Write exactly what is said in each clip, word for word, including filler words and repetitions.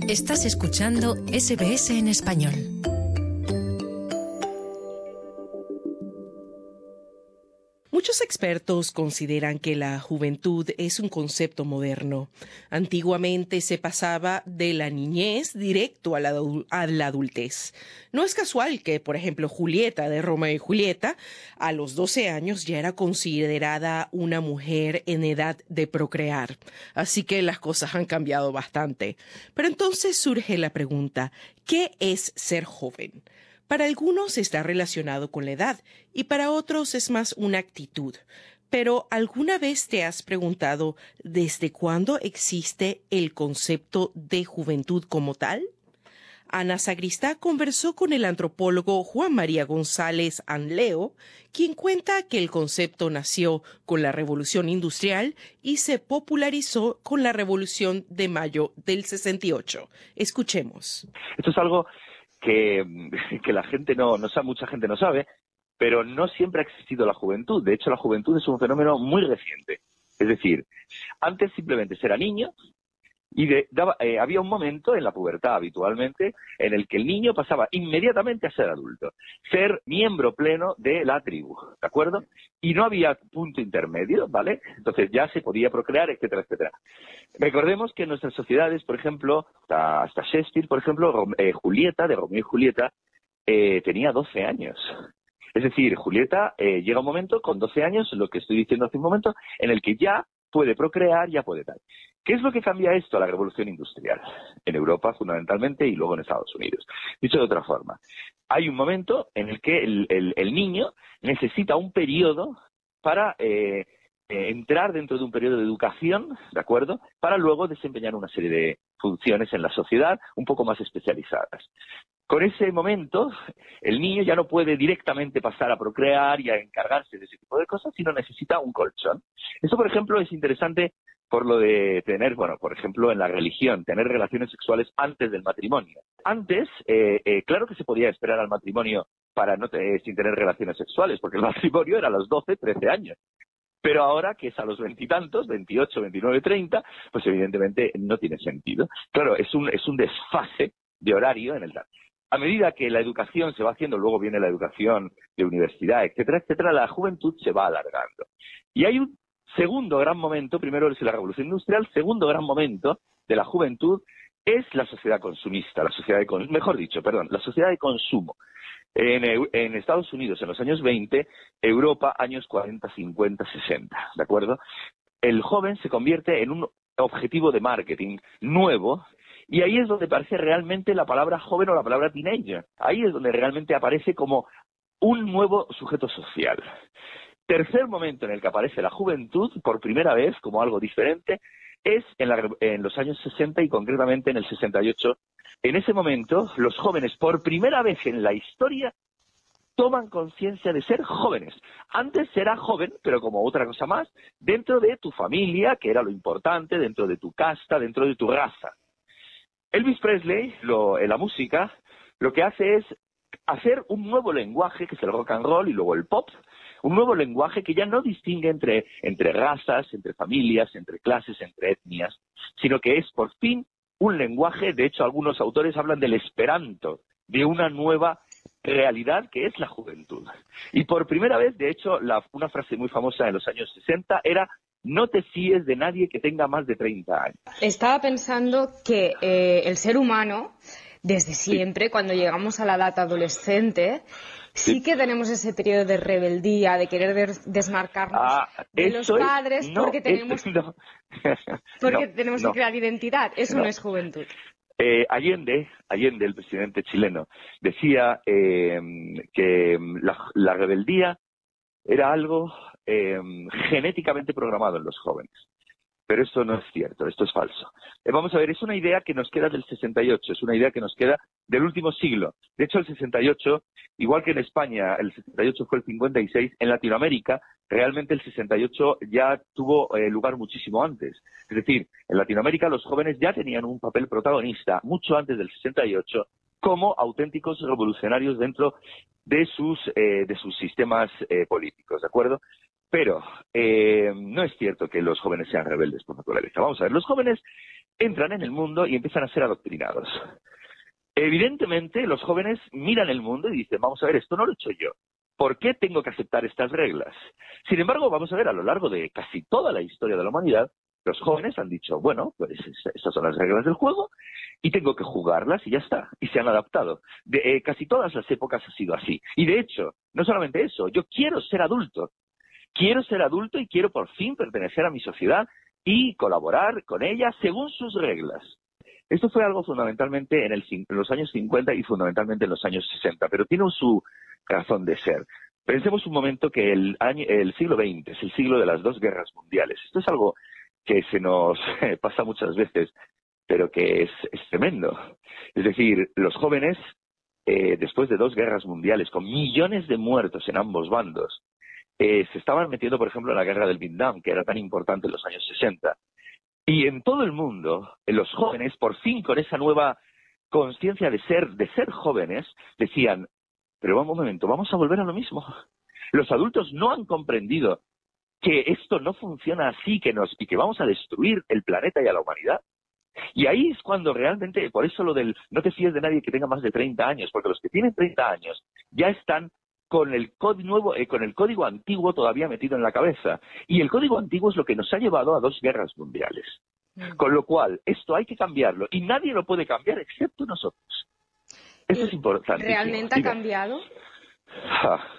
Estás escuchando S B S en español. Muchos expertos consideran que la juventud es un concepto moderno. Antiguamente se pasaba de la niñez directo a la, a la adultez. No es casual que, por ejemplo, Julieta de Romeo y Julieta, a los doce años ya era considerada una mujer en edad de procrear. Así que las cosas han cambiado bastante. Pero entonces surge la pregunta, ¿qué es ser joven? Para algunos está relacionado con la edad y para otros es más una actitud. Pero ¿alguna vez te has preguntado desde cuándo existe el concepto de juventud como tal? Ana Sagristá conversó con el antropólogo Juan María González Anleo, quien cuenta que el concepto nació con la Revolución Industrial y se popularizó con la Revolución de Mayo del sesenta y ocho. Escuchemos. Esto es algo que, que la gente no, no sabe, mucha gente no sabe, pero no siempre ha existido la juventud. De hecho, la juventud es un fenómeno muy reciente. Es decir, antes simplemente se era niño y de, daba, eh, había un momento en la pubertad habitualmente en el que el niño pasaba inmediatamente a ser adulto, ser miembro pleno de la tribu, ¿de acuerdo? Y no había punto intermedio, ¿vale? Entonces ya se podía procrear, etcétera, etcétera. Recordemos que en nuestras sociedades, por ejemplo, hasta, hasta Shakespeare, por ejemplo, Rom, eh, Julieta, de Romeo y Julieta, eh, tenía doce años. Es decir, Julieta eh, llega un momento con doce años, lo que estoy diciendo hace un momento, en el que ya puede procrear, ya puede tal. ¿Qué es lo que cambia esto a la revolución industrial? En Europa, fundamentalmente, y luego en Estados Unidos. Dicho de otra forma, hay un momento en el que el, el, el niño necesita un periodo para eh, eh, entrar dentro de un periodo de educación, ¿de acuerdo?, para luego desempeñar una serie de funciones en la sociedad un poco más especializadas. Con ese momento, el niño ya no puede directamente pasar a procrear y a encargarse de ese tipo de cosas, sino necesita un colchón. Eso, por ejemplo, es interesante por lo de tener, bueno, por ejemplo, en la religión, tener relaciones sexuales antes del matrimonio. Antes, eh, eh, claro que se podía esperar al matrimonio para no te, sin tener relaciones sexuales, porque el matrimonio era a los doce, trece años. Pero ahora, que es a los veintitantos, veintiocho, veintinueve, treinta, pues evidentemente no tiene sentido. Claro, es un, es un desfase de horario en el tal. A medida que la educación se va haciendo, luego viene la educación de universidad, etcétera, etcétera, la juventud se va alargando. Y hay un segundo gran momento, primero es la revolución industrial, segundo gran momento de la juventud es la sociedad consumista, la sociedad de con, mejor dicho, perdón, la sociedad de consumo. En, en Estados Unidos, en los años veinte, Europa, años cuarenta, cincuenta, sesenta, ¿de acuerdo? El joven se convierte en un objetivo de marketing nuevo. Y ahí es donde aparece realmente la palabra joven o la palabra teenager. Ahí es donde realmente aparece como un nuevo sujeto social. Tercer momento en el que aparece la juventud, por primera vez, como algo diferente, es en, la, en los años sesenta y concretamente en el sesenta y ocho. En ese momento, los jóvenes, por primera vez en la historia, toman conciencia de ser jóvenes. Antes era joven, pero como otra cosa más, dentro de tu familia, que era lo importante, dentro de tu casta, dentro de tu raza. Elvis Presley, lo, en la música, lo que hace es hacer un nuevo lenguaje, que es el rock and roll y luego el pop, un nuevo lenguaje que ya no distingue entre, entre razas, entre familias, entre clases, entre etnias, sino que es por fin un lenguaje. De hecho, algunos autores hablan del esperanto, de una nueva realidad que es la juventud. Y por primera vez, de hecho, la, una frase muy famosa en los años sesenta era: no te fíes de nadie que tenga más de treinta años. Estaba pensando que eh, el ser humano, desde siempre, sí, cuando llegamos a la edad adolescente, sí, sí que tenemos ese periodo de rebeldía, de querer desmarcarnos ah, de los padres, es, no, porque tenemos, es, no. porque no, tenemos no. que crear identidad. Eso no, no es juventud. Eh, Allende, Allende, el presidente chileno, decía eh, que la, la rebeldía era algo eh, genéticamente programado en los jóvenes. Pero esto no es cierto, esto es falso. Eh, vamos a ver, es una idea que nos queda del sesenta y ocho, es una idea que nos queda del último siglo. De hecho, el sesenta y ocho, igual que en España, el sesenta y ocho fue el cincuenta y seis, en Latinoamérica, realmente el sesenta y ocho ya tuvo eh, lugar muchísimo antes. Es decir, en Latinoamérica los jóvenes ya tenían un papel protagonista mucho antes del sesenta y ocho, como auténticos revolucionarios dentro de sus, eh, de sus sistemas eh, políticos, ¿de acuerdo? Pero eh, no es cierto que los jóvenes sean rebeldes por naturaleza. Vamos a ver, los jóvenes entran en el mundo y empiezan a ser adoctrinados. Evidentemente, los jóvenes miran el mundo y dicen, vamos a ver, esto no lo he hecho yo. ¿Por qué tengo que aceptar estas reglas? Sin embargo, vamos a ver, a lo largo de casi toda la historia de la humanidad, los jóvenes han dicho, bueno, pues estas son las reglas del juego y tengo que jugarlas y ya está. Y se han adaptado. De, eh, casi todas las épocas ha sido así. Y de hecho, no solamente eso, yo quiero ser adulto. Quiero ser adulto y quiero por fin pertenecer a mi sociedad y colaborar con ella según sus reglas. Esto fue algo fundamentalmente en, el, en los años cincuenta y fundamentalmente en los años sesenta, pero tiene su razón de ser. Pensemos un momento que el, año, el siglo veinte es el siglo de las dos guerras mundiales. Esto es algo que se nos pasa muchas veces, pero que es, es tremendo. Es decir, los jóvenes, eh, después de dos guerras mundiales, con millones de muertos en ambos bandos, eh, se estaban metiendo, por ejemplo, en la guerra del Vietnam, que era tan importante en los años sesenta. Y en todo el mundo, los jóvenes, por fin con esa nueva conciencia de ser, de ser jóvenes, decían, pero un momento, vamos a volver a lo mismo. Los adultos no han comprendido que esto no funciona así, que nos, y que vamos a destruir el planeta y a la humanidad. Y ahí es cuando realmente, por eso lo del no te fíes de nadie que tenga más de treinta años, porque los que tienen treinta años ya están con el código nuevo, eh, con el código antiguo todavía metido en la cabeza. Y el código antiguo es lo que nos ha llevado a dos guerras mundiales. Mm. Con lo cual, esto hay que cambiarlo. Y nadie lo puede cambiar excepto nosotros. Esto es importante. ¿Realmente ha cambiado? Ah.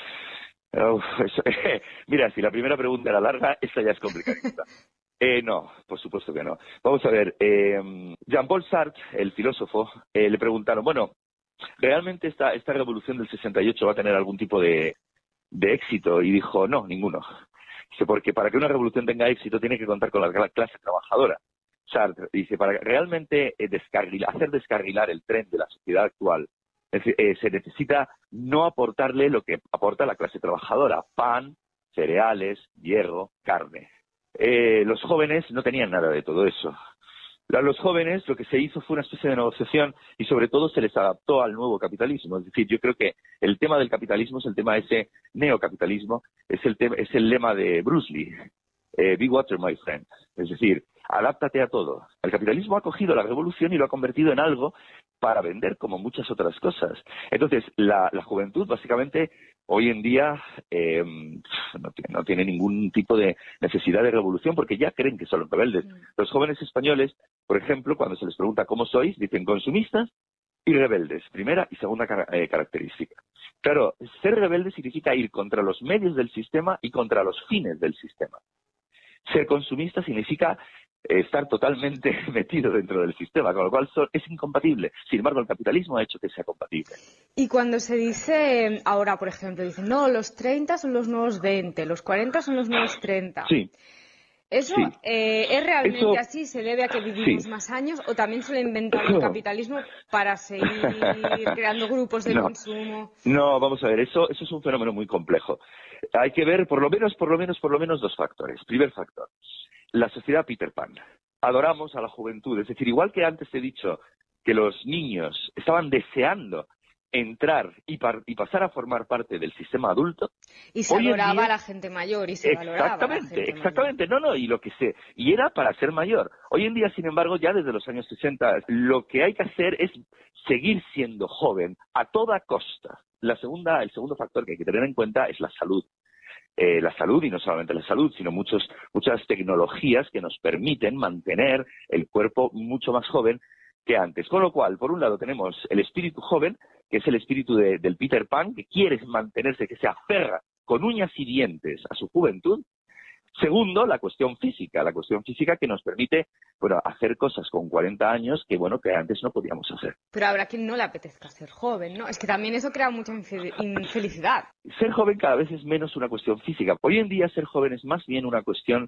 Uf, eso, eh, mira, si la primera pregunta era larga, esta ya es complicadita. Eh, no, por supuesto que no. Vamos a ver, eh, Jean-Paul Sartre, el filósofo, eh, le preguntaron, bueno, ¿realmente esta, esta revolución del sesenta y ocho va a tener algún tipo de, de éxito? Y dijo, no, ninguno. Dice, porque para que una revolución tenga éxito tiene que contar con la clase trabajadora. Sartre dice, para realmente eh, descarrilar, hacer descarrilar el tren de la sociedad actual, es decir, eh, se necesita no aportarle lo que aporta la clase trabajadora, pan, cereales, hierro, carne. Eh, los jóvenes no tenían nada de todo eso. A los jóvenes lo que se hizo fue una especie de negociación y sobre todo se les adaptó al nuevo capitalismo. Es decir, yo creo que el tema del capitalismo es el tema de ese neocapitalismo, es el, tema, es el lema de Bruce Lee, eh, be water my friend. Es decir, adáptate a todo. El capitalismo ha cogido la revolución y lo ha convertido en algo para vender como muchas otras cosas. Entonces, la, la juventud básicamente hoy en día eh, no, tiene, no tiene ningún tipo de necesidad de revolución porque ya creen que son los rebeldes. Los jóvenes españoles, por ejemplo, cuando se les pregunta cómo sois, dicen consumistas y rebeldes, primera y segunda car eh, característica. Claro, ser rebelde significa ir contra los medios del sistema y contra los fines del sistema. Ser consumista significa estar totalmente metido dentro del sistema, con lo cual son, es incompatible. Sin embargo, el capitalismo ha hecho que sea compatible. Y cuando se dice, ahora por ejemplo, dicen, no, los treinta son los nuevos veinte, los cuarenta son los nuevos treinta. Sí. ¿Eso sí. Eh, es realmente Eso, así? ¿Se debe a que vivimos sí. más años? ¿O también se lo ha inventado el capitalismo para seguir creando grupos de no. consumo? No, vamos a ver, eso, eso es un fenómeno muy complejo. Hay que ver por lo menos, por lo menos, por lo menos dos factores. Primer factor, la sociedad Peter Pan. Adoramos a la juventud. Es decir, igual que antes he dicho que los niños estaban deseando entrar y, par y pasar a formar parte del sistema adulto. Y se hoy valoraba día, a la gente mayor y se valoraba exactamente, a la gente exactamente, mayor. no, no, y lo que se, y era para ser mayor. Hoy en día, sin embargo, ya desde los años sesenta, lo que hay que hacer es seguir siendo joven a toda costa. La segunda, el segundo factor que hay que tener en cuenta es la salud. Eh, la salud, y no solamente la salud, sino muchos, muchas tecnologías que nos permiten mantener el cuerpo mucho más joven que antes. Con lo cual, por un lado tenemos el espíritu joven, que es el espíritu de, del Peter Pan, que quiere mantenerse, que se aferra con uñas y dientes a su juventud. Segundo, la cuestión física, la cuestión física que nos permite, bueno, hacer cosas con cuarenta años que, bueno, que antes no podíamos hacer. Pero habrá quien no le apetezca ser joven, ¿no? Es que también eso crea mucha infelicidad. Ser joven cada vez es menos una cuestión física. Hoy en día ser joven es más bien una cuestión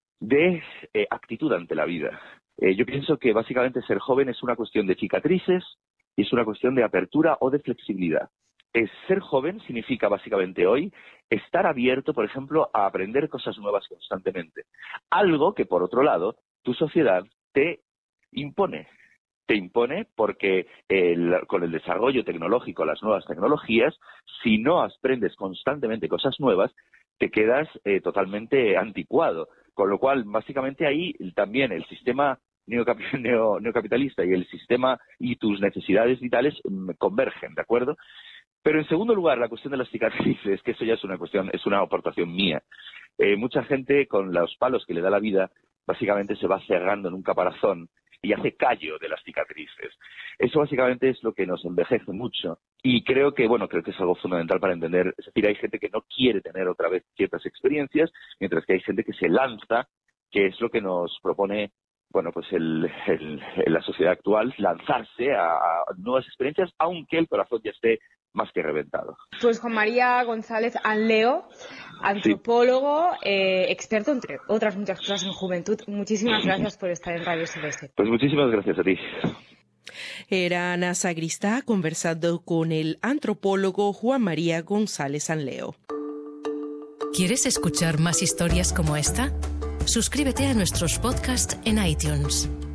de eh, actitud ante la vida. Eh, yo pienso que básicamente ser joven es una cuestión de cicatrices y es una cuestión de apertura o de flexibilidad. Es ser joven significa básicamente hoy estar abierto, por ejemplo, a aprender cosas nuevas constantemente. Algo que, por otro lado, tu sociedad te impone. Te impone porque el, con el desarrollo tecnológico, las nuevas tecnologías, si no aprendes constantemente cosas nuevas, te quedas eh, totalmente anticuado. Con lo cual, básicamente ahí también el sistema neocapi- neo- neocapitalista y el sistema y tus necesidades vitales mm, convergen, ¿de acuerdo? Pero en segundo lugar, la cuestión de las cicatrices, que eso ya es una cuestión, es una aportación mía. Eh, mucha gente con los palos que le da la vida, básicamente se va cerrando en un caparazón y hace callo de las cicatrices. Eso básicamente es lo que nos envejece mucho. Y creo que, bueno, creo que es algo fundamental para entender. Es decir, hay gente que no quiere tener otra vez ciertas experiencias, mientras que hay gente que se lanza, que es lo que nos propone, bueno, pues el, el, la sociedad actual, lanzarse a, a nuevas experiencias, aunque el corazón ya esté más que reventado. Pues Juan María González Anleo, antropólogo, sí. eh, experto entre otras muchas cosas en juventud. Muchísimas gracias por estar en Radio S B S. Pues muchísimas gracias a ti. Era Ana Sagristá conversando con el antropólogo Juan María González Anleo. ¿Quieres escuchar más historias como esta? Suscríbete a nuestros podcasts en iTunes.